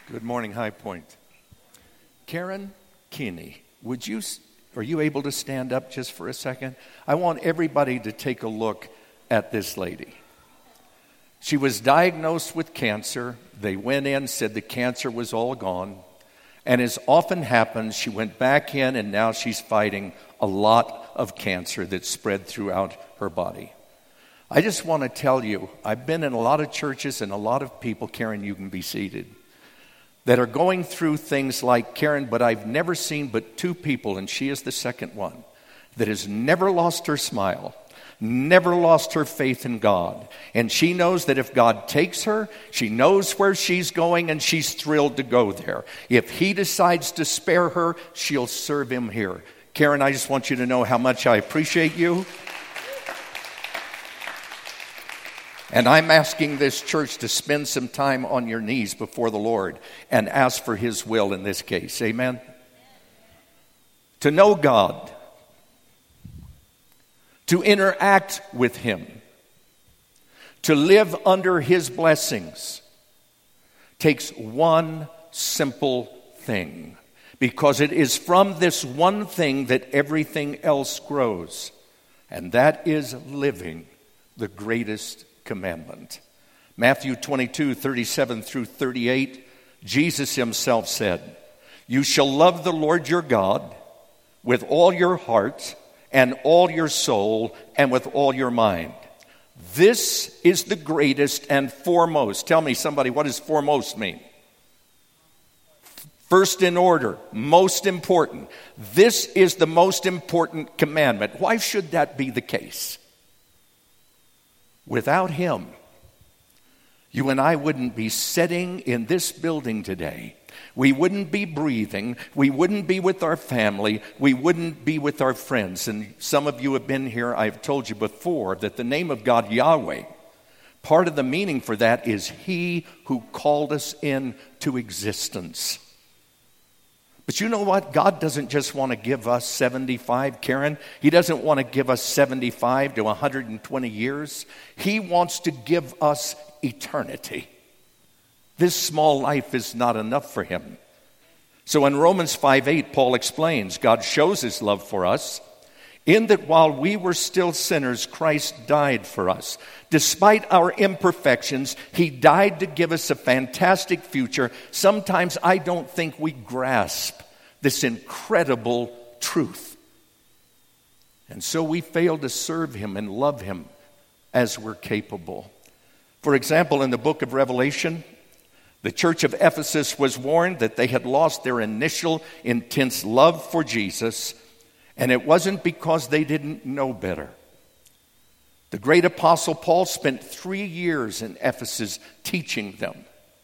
Good morning, High Point. Karen Keeney, are you able to stand up just for a second? I want everybody to take a look at this lady. She was diagnosed with cancer. They went in, said the cancer was all gone. And as often happens, she went back in, and now she's fighting a lot of cancer that's spread throughout her body. I just want to tell you, I've been in a lot of churches and a lot of people, Karen, you can be seated, that are going through things like Karen, but I've never seen but two people, and she is the second one, that has never lost her smile, never lost her faith in God. And she knows that if God takes her, she knows where she's going, and she's thrilled to go there. If He decides to spare her, she'll serve Him here. Karen, I just want you to know how much I appreciate you. And I'm asking this church to spend some time on your knees before the Lord and ask for His will in this case. Amen? To know God, to interact with Him, to live under His blessings takes one simple thing, because it is from this one thing that everything else grows, and that is living the greatest commandment. Matthew 22:37 through 38, Jesus Himself said, "You shall love the Lord your God with all your heart and all your soul and with all your mind. This is the greatest and foremost." Tell me, somebody, what does foremost mean? First in order, most important. This is the most important commandment. Why should that be the case? Without Him, you and I wouldn't be sitting in this building today. We wouldn't be breathing. We wouldn't be with our family. We wouldn't be with our friends. And some of you have been here. I've told you before that the name of God, Yahweh, part of the meaning for that is He who called us into existence. But you know what? God doesn't just want to give us 75, Karen. He doesn't want to give us 75 to 120 years. He wants to give us eternity. This small life is not enough for Him. So in Romans 5:8, Paul explains, God shows His love for us in that while we were still sinners, Christ died for us. Despite our imperfections, He died to give us a fantastic future. Sometimes I don't think we grasp this incredible truth. And so we fail to serve Him and love Him as we're capable. For example, in the book of Revelation, the church of Ephesus was warned that they had lost their initial intense love for Jesus, and it wasn't because they didn't know better. The great apostle Paul spent 3 years in Ephesus teaching them.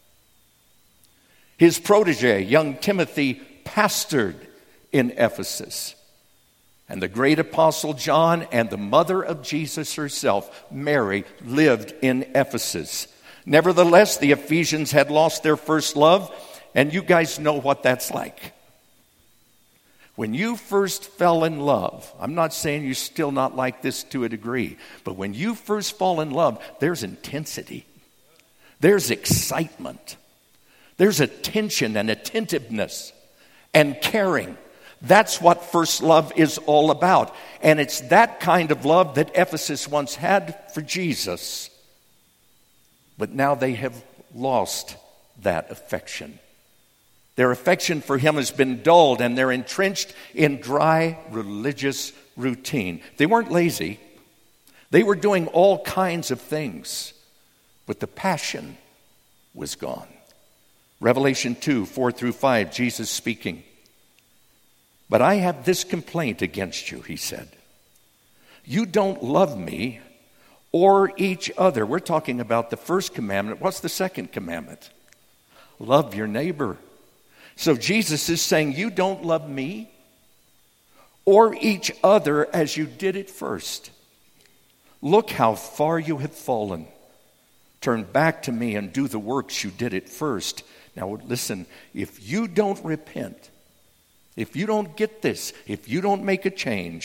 His protege, young Timothy, pastored in Ephesus. And the great apostle John and the mother of Jesus herself, Mary, lived in Ephesus. Nevertheless, the Ephesians had lost their first love, and you guys know what that's like. When you first fell in love, I'm not saying you're still not like this to a degree, but when you first fall in love, there's intensity. There's excitement. There's attention and attentiveness and caring. That's what first love is all about. And it's that kind of love that Ephesus once had for Jesus. But now they have lost that affection. Their affection for Him has been dulled, and they're entrenched in dry religious routine. They weren't lazy. They were doing all kinds of things, but the passion was gone. Revelation 2:4 through 5, Jesus speaking. "But I have this complaint against you," He said. "You don't love me or each other." We're talking about the first commandment. What's the second commandment? Love your neighbor. So Jesus is saying, you don't love me or each other as you did it first. Look how far you have fallen. Turn back to me and do the works you did at first. Now listen, if you don't repent, if you don't get this, if you don't make a change,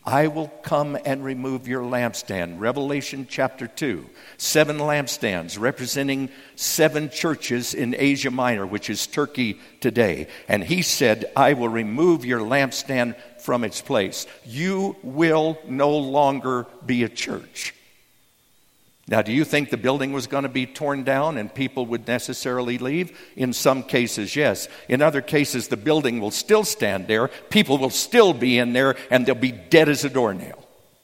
I will come and remove your lampstand. Revelation chapter 2. 7 lampstands representing 7 churches in Asia Minor, which is Turkey today. And he said, I will remove your lampstand from its place. You will no longer be a church. Now, do you think the building was going to be torn down and people would necessarily leave? In some cases, yes. In other cases, the building will still stand there. People will still be in there, and they'll be dead as a doornail.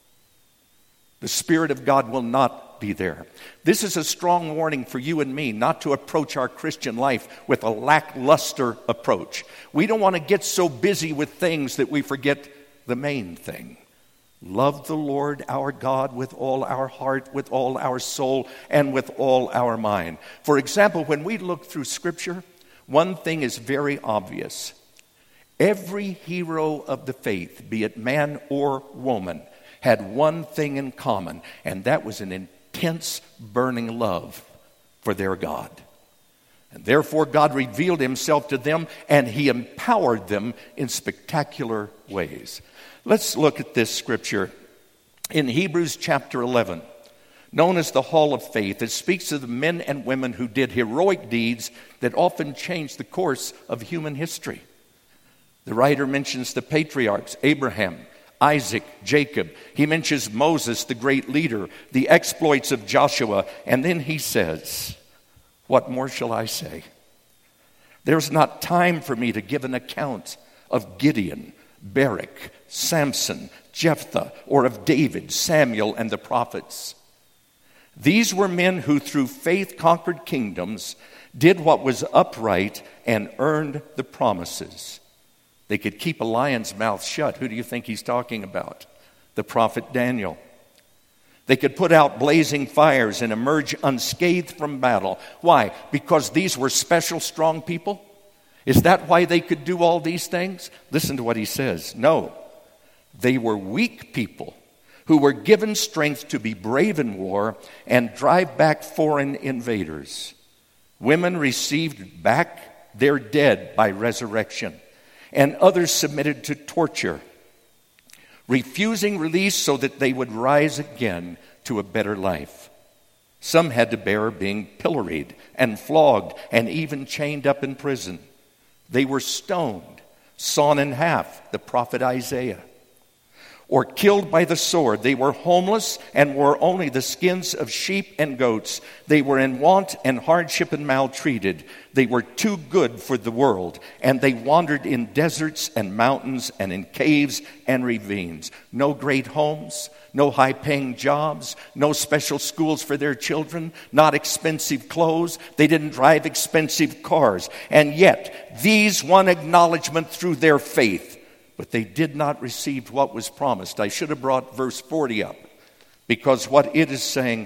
The Spirit of God will not be there. This is a strong warning for you and me not to approach our Christian life with a lackluster approach. We don't want to get so busy with things that we forget the main thing. Love the Lord our God with all our heart, with all our soul, and with all our mind. For example, when we look through Scripture, one thing is very obvious. Every hero of the faith, be it man or woman, had one thing in common, and that was an intense, burning love for their God. And therefore, God revealed himself to them, and he empowered them in spectacular ways. Let's look at this scripture in Hebrews chapter 11, known as the Hall of Faith. It speaks of the men and women who did heroic deeds that often changed the course of human history. The writer mentions the patriarchs, Abraham, Isaac, Jacob. He mentions Moses, the great leader, the exploits of Joshua, and then he says, what more shall I say? There's not time for me to give an account of Gideon, Barak, Samson, Jephthah, or of David, Samuel, and the prophets. These were men who through faith conquered kingdoms, did what was upright, and earned the promises. They could keep a lion's mouth shut. Who do you think he's talking about? The prophet Daniel. They could put out blazing fires and emerge unscathed from battle. Why? Because these were special, strong people? Is that why they could do all these things? Listen to what he says. No. They were weak people who were given strength to be brave in war and drive back foreign invaders. Women received back their dead by resurrection, and others submitted to torture, refusing release so that they would rise again to a better life. Some had to bear being pilloried and flogged and even chained up in prison. They were stoned, sawn in half, the prophet Isaiah, or killed by the sword. They were homeless and wore only the skins of sheep and goats. They were in want and hardship and maltreated. They were too good for the world, and they wandered in deserts and mountains and in caves and ravines. No great homes, no high-paying jobs, no special schools for their children, not expensive clothes. They didn't drive expensive cars. And yet, these won acknowledgement through their faith. But they did not receive what was promised. I should have brought verse 40 up, because what it is saying,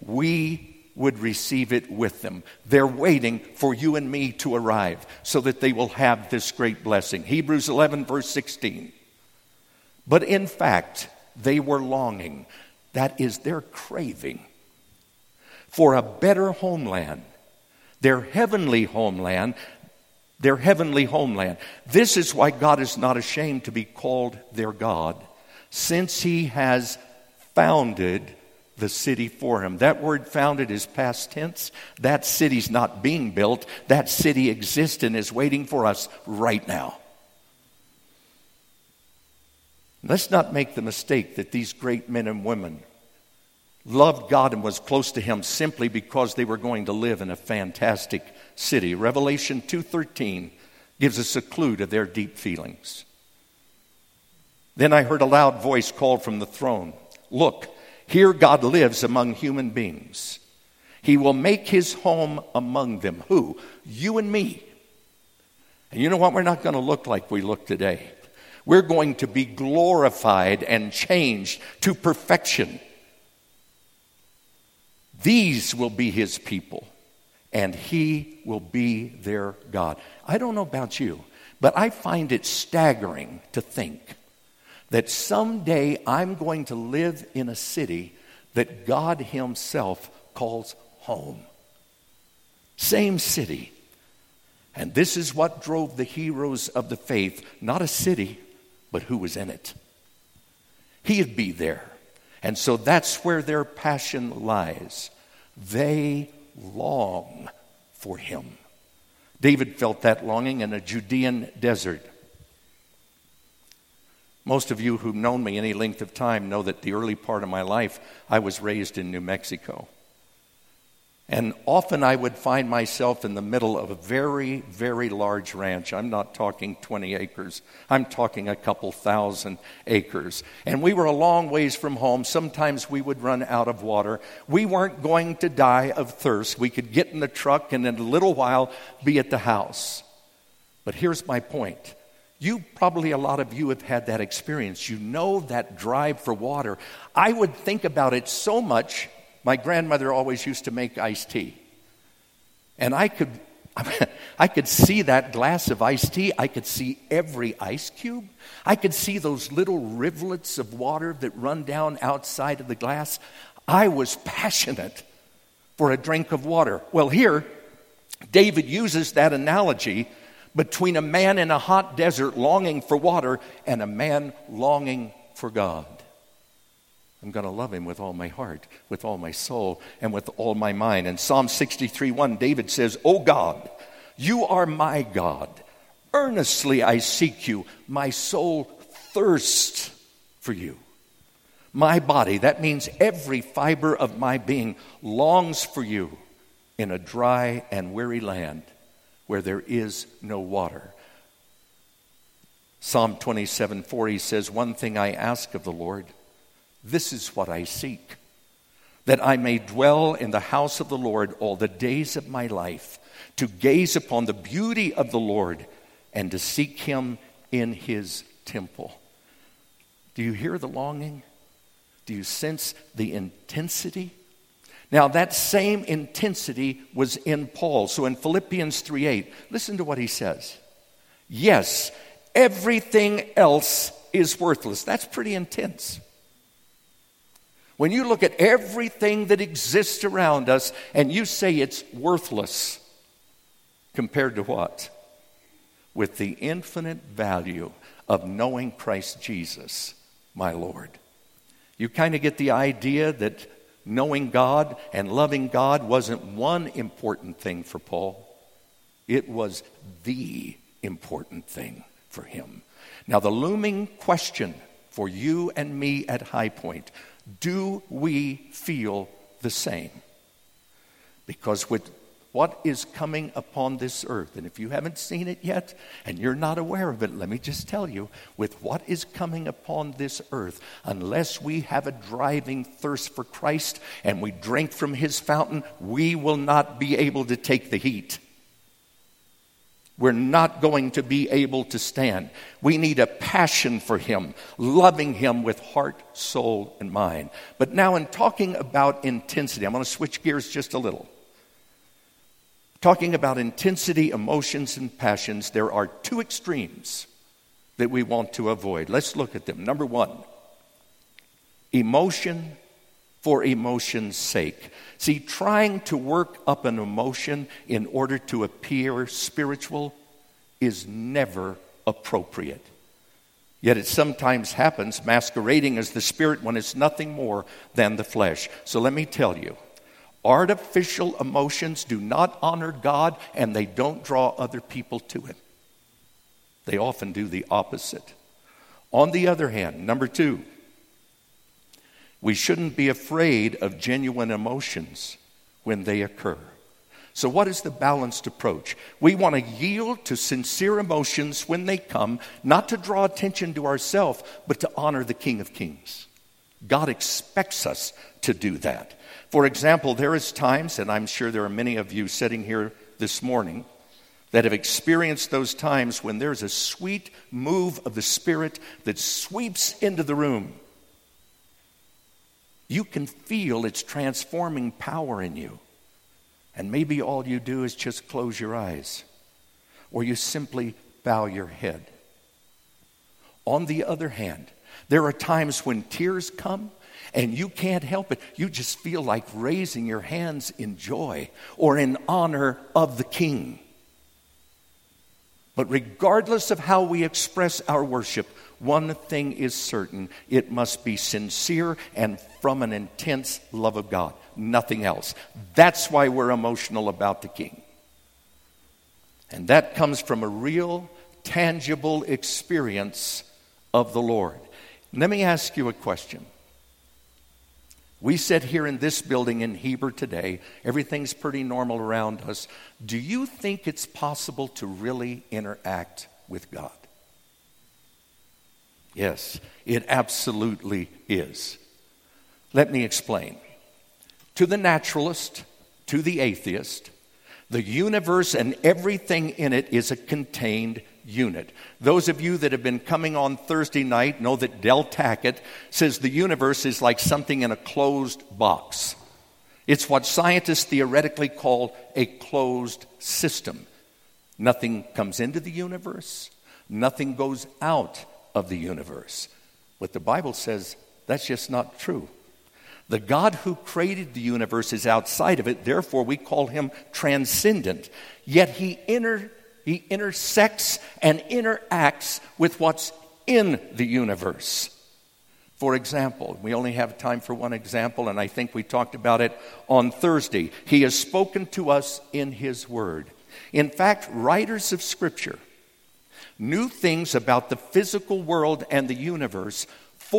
we would receive it with them. They're waiting for you and me to arrive so that they will have this great blessing. Hebrews 11 verse 16. But in fact, they were longing, that is their craving, for a better homeland, their heavenly homeland. Their heavenly homeland. This is why God is not ashamed to be called their God, since he has founded the city for him. That word founded is past tense. That city's not being built. That city exists and is waiting for us right now. Let's not make the mistake that these great men and women loved God and was close to him simply because they were going to live in a fantastic city. Revelation 2:13 gives us a clue to their deep feelings. Then I heard a loud voice called from the throne, "Look, here God lives among human beings. He will make his home among them." Who? You and me. And you know what? We're not going to look like we look today. We're going to be glorified and changed to perfection. These will be his people, and he will be their God. I don't know about you, but I find it staggering to think that someday I'm going to live in a city that God himself calls home. Same city. And this is what drove the heroes of the faith, not a city, but who was in it. He'd be there. And so that's where their passion lies. They long for him. David felt that longing in a Judean desert. Most of you who've known me any length of time know that the early part of my life, I was raised in New Mexico. And often I would find myself in the middle of a very, very large ranch. I'm not talking 20 acres. I'm talking a couple thousand acres. And we were a long ways from home. Sometimes we would run out of water. We weren't going to die of thirst. We could get in the truck and in a little while be at the house. But here's my point. A lot of you have had that experience. You know that drive for water. I would think about it so much. My grandmother always used to make iced tea. And I could see that glass of iced tea. I could see every ice cube. I could see those little rivulets of water that run down outside of the glass. I was passionate for a drink of water. Well, here, David uses that analogy between a man in a hot desert longing for water and a man longing for God. I'm going to love him with all my heart, with all my soul, and with all my mind. In Psalm 63:1, David says, "O God, you are my God. Earnestly I seek you. My soul thirsts for you. My body," that means every fiber of my being, "longs for you in a dry and weary land where there is no water." Psalm 27:4 says, "One thing I ask of the Lord, this is what I seek, that I may dwell in the house of the Lord all the days of my life, to gaze upon the beauty of the Lord and to seek him in his temple." Do you hear the longing? Do you sense the intensity? Now, that same intensity was in Paul. So in Philippians 3:8, listen to what he says. "Yes, everything else is worthless." That's pretty intense. When you look at everything that exists around us and you say it's worthless, compared to what? With the infinite value of knowing Christ Jesus, my Lord. You kind of get the idea that knowing God and loving God wasn't one important thing for Paul. It was the important thing for him. Now, the looming question for you and me at High Point: do we feel the same? Because with what is coming upon this earth, and if you haven't seen it yet and you're not aware of it, let me just tell you, with what is coming upon this earth, unless we have a driving thirst for Christ and we drink from his fountain, we will not be able to take the heat. We're not going to be able to stand. We need a passion for him, loving him with heart, soul, and mind. But now, in talking about intensity, I'm going to switch gears just a little. Talking about intensity, emotions, and passions, there are two extremes that we want to avoid. Let's look at them. Number one, emotion for emotion's sake. See, trying to work up an emotion in order to appear spiritual is never appropriate. Yet it sometimes happens, masquerading as the Spirit when it's nothing more than the flesh. So let me tell you, artificial emotions do not honor God, and they don't draw other people to him. They often do the opposite. On the other hand, number two, we shouldn't be afraid of genuine emotions when they occur. So what is the balanced approach? We want to yield to sincere emotions when they come, not to draw attention to ourselves, but to honor the King of Kings. God expects us to do that. For example, there is times, and I'm sure there are many of you sitting here this morning that have experienced those times when there's a sweet move of the Spirit that sweeps into the room. You can feel its transforming power in you. And maybe all you do is just close your eyes, or you simply bow your head. On the other hand, there are times when tears come and you can't help it. You just feel like raising your hands in joy or in honor of the King. But regardless of how we express our worship, one thing is certain: it must be sincere and from an intense love of God. Nothing else. That's why we're emotional about the King. And that comes from a real, tangible experience of the Lord. Let me ask you a question. We sit here in this building in Heber today. Everything's pretty normal around us. Do you think it's possible to really interact with God? Yes, it absolutely is. Let me explain. To the naturalist, to the atheist, the universe and everything in it is a contained unit. Those of you that have been coming on Thursday night know that Del Tackett says the universe is like something in a closed box. It's what scientists theoretically call a closed system. Nothing comes into the universe. Nothing goes out of the universe. What the Bible says, that's just not true. The God who created the universe is outside of it. Therefore, we call him transcendent. Yet he intersects and interacts with what's in the universe. For example, we only have time for one example, and I think we talked about it on Thursday. He has spoken to us in his word. In fact, writers of Scripture knew things about the physical world and the universe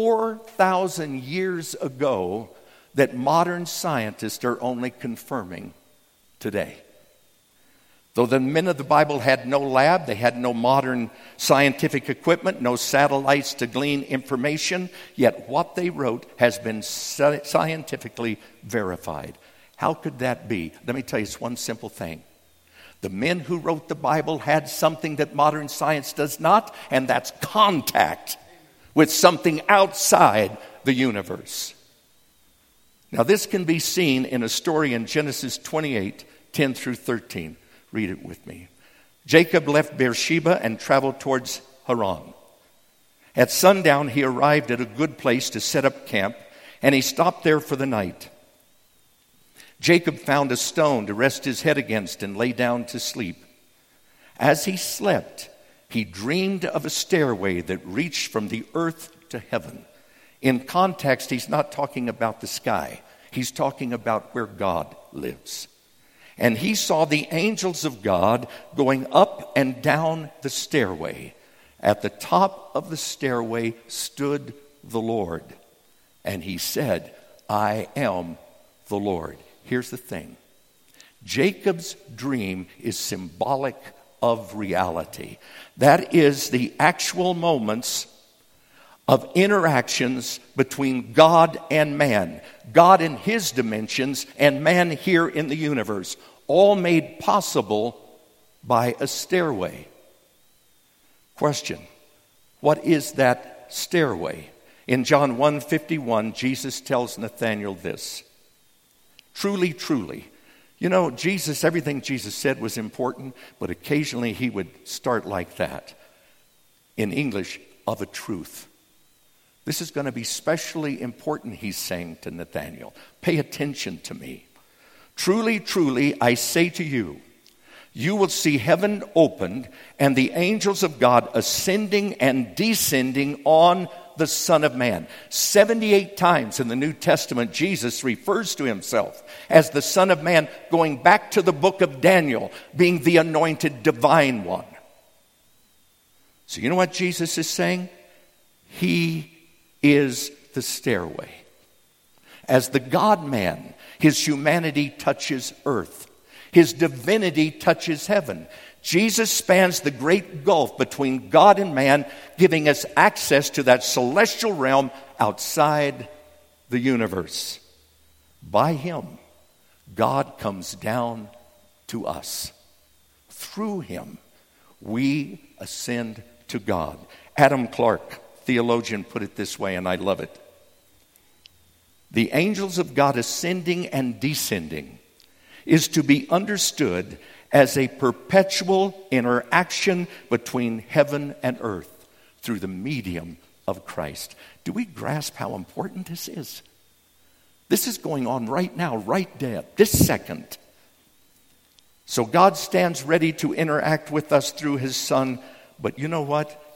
4,000 years ago that modern scientists are only confirming today. Though the men of the Bible had no lab, they had no modern scientific equipment, no satellites to glean information, yet what they wrote has been scientifically verified. How could that be? Let me tell you, it's one simple thing. The men who wrote the Bible had something that modern science does not, and that's contact with something outside the universe. Now, this can be seen in a story in Genesis 28, 10 through 13. Read it with me. Jacob left Beersheba and traveled towards Haran. At sundown, he arrived at a good place to set up camp, and he stopped there for the night. Jacob found a stone to rest his head against and lay down to sleep. As he slept, he dreamed of a stairway that reached from the earth to heaven. In context, he's not talking about the sky. He's talking about where God lives. And he saw the angels of God going up and down the stairway. At the top of the stairway stood the Lord. And he said, I am the Lord. Here's the thing. Jacob's dream is symbolic of reality. That is the actual moments of interactions between God and man. God in his dimensions and man here in the universe. All made possible by a stairway. Question. What is that stairway? In John 1:51, Jesus tells Nathanael this. Truly, truly. You know, Jesus, everything Jesus said was important, but occasionally he would start like that. In English, of a truth. This is going to be especially important, he's saying to Nathanael. Pay attention to me. Truly, truly, I say to you, you will see heaven opened and the angels of God ascending and descending on the Son of Man. 78 times in the New Testament, Jesus refers to himself as the Son of Man, going back to the book of Daniel, being the anointed divine one. So you know what Jesus is saying? He is the stairway. As the God-man, his humanity touches earth. His divinity touches heaven. Jesus spans the great gulf between God and man, giving us access to that celestial realm outside the universe. By him, God comes down to us. Through him, we ascend to God. Adam Clarke, theologian, put it this way, and I love it. The angels of God ascending and descending is to be understood as a perpetual interaction between heaven and earth through the medium of Christ. Do we grasp how important this is? This is going on right now, right there, this second. So God stands ready to interact with us through his Son, but you know what?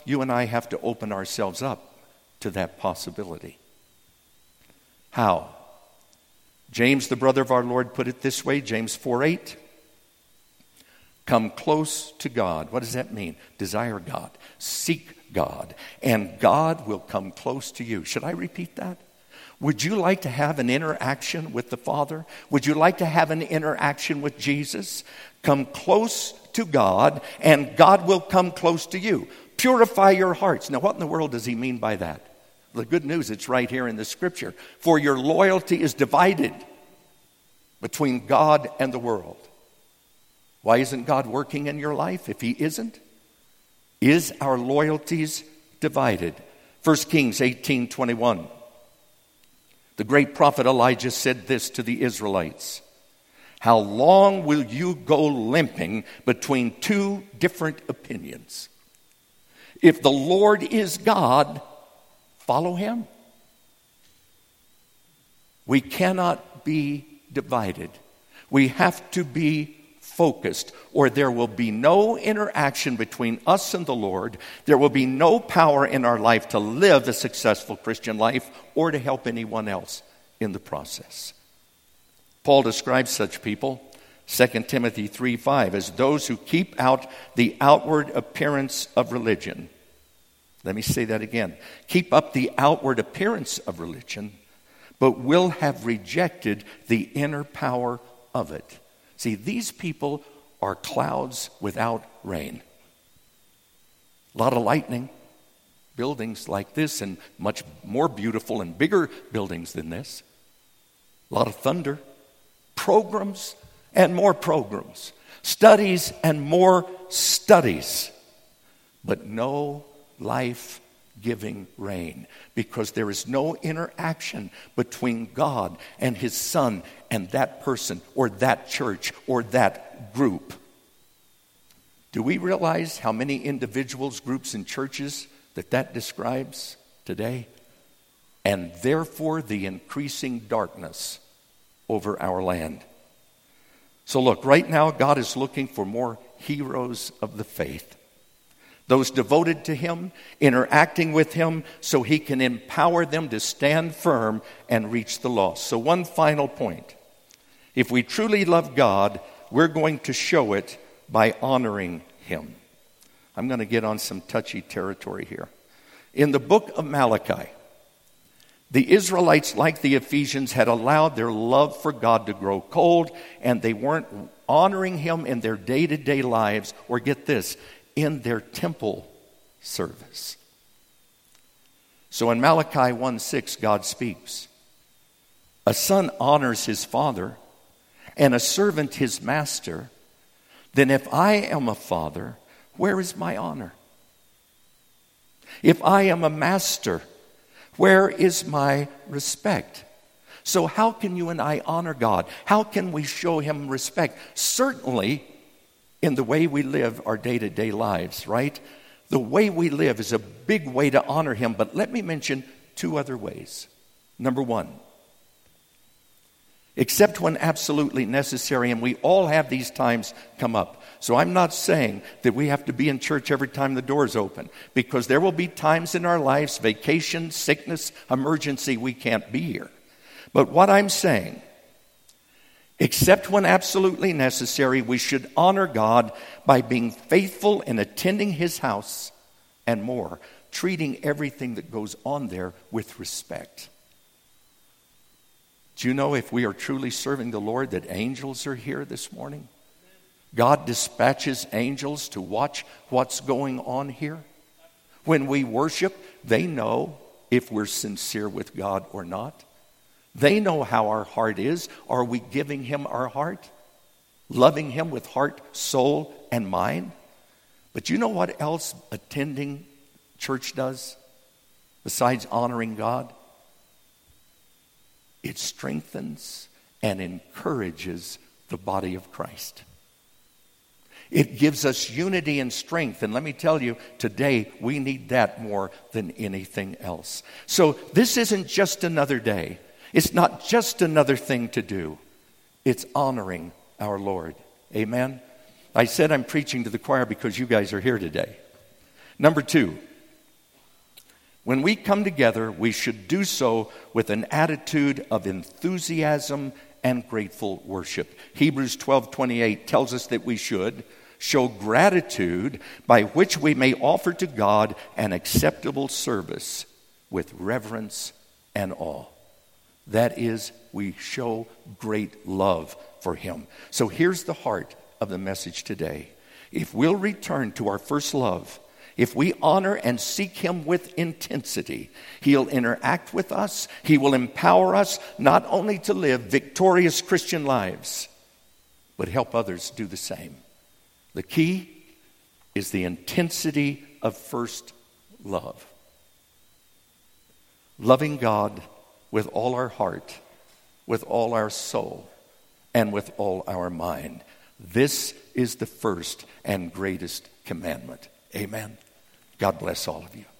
you and I have to open ourselves up to that possibility. How? James, the brother of our Lord, put it this way, James 4:8. Come close to God. What does that mean? Desire God. Seek God. And God will come close to you. Should I repeat that? Would you like to have an interaction with the Father? Would you like to have an interaction with Jesus? Come close to God, and God will come close to you. Purify your hearts. Now, what in the world does he mean by that? The good news, it's right here in the scripture. For your loyalty is divided between God and the world. Why isn't God working in your life if he isn't? Is our loyalties divided? 1 Kings 18:21. The great prophet Elijah said this to the Israelites. How long will you go limping between two different opinions? If the Lord is God, follow him. We cannot be divided. We have to be focused, or there will be no interaction between us and the Lord. There will be no power in our life to live a successful Christian life or to help anyone else in the process. Paul describes such people, 2 Timothy 3:5, as those who keep out the outward appearance of religion. Let me say that again. Keep up the outward appearance of religion, but will have rejected the inner power of it. See, these people are clouds without rain. A lot of lightning, buildings like this, and much more beautiful and bigger buildings than this. A lot of thunder, programs and more programs, studies and more studies, but no life-giving rain, because there is no interaction between God and his Son and that person or that church or that group. Do we realize how many individuals, groups, and churches that describes today? And therefore the increasing darkness over our land. So look, right now God is looking for more heroes of the faith. Those devoted to him, interacting with him so he can empower them to stand firm and reach the lost. So one final point. If we truly love God, we're going to show it by honoring him. I'm going to get on some touchy territory here. In the book of Malachi, the Israelites, like the Ephesians, had allowed their love for God to grow cold, and they weren't honoring him in their day-to-day lives, or get this, in their temple service. So in Malachi 1:6, God speaks. A son honors his father, and a servant his master. Then if I am a father, where is my honor? If I am a master, where is my respect? So how can you and I honor God? How can we show him respect? Certainly in the way we live our day-to-day lives, right? The way we live is a big way to honor him, but let me mention two other ways. Number one, except when absolutely necessary, and we all have these times come up. So I'm not saying that we have to be in church every time the doors open, because there will be times in our lives, vacation, sickness, emergency, we can't be here. But what I'm saying, except when absolutely necessary, we should honor God by being faithful in attending his house and more, treating everything that goes on there with respect. Do you know, if we are truly serving the Lord, that angels are here this morning? God dispatches angels to watch what's going on here. When we worship, they know if we're sincere with God or not. They know how our heart is. Are we giving him our heart? Loving him with heart, soul, and mind? But you know what else attending church does besides honoring God? It strengthens and encourages the body of Christ. It gives us unity and strength. And let me tell you, today we need that more than anything else. So this isn't just another day. It's not just another thing to do. It's honoring our Lord. Amen? I said I'm preaching to the choir because you guys are here today. Number two, When we come together, we should do so with an attitude of enthusiasm and grateful worship. Hebrews 12:28 tells us that we should show gratitude by which we may offer to God an acceptable service with reverence and awe. That is, we show great love for Him. So here's the heart of the message today. If we'll return to our first love, if we honor and seek Him with intensity, He'll interact with us. He will empower us not only to live victorious Christian lives, but help others do the same. The key is the intensity of first love. Loving God with all our heart, with all our soul, and with all our mind. This is the first and greatest commandment. Amen. God bless all of you.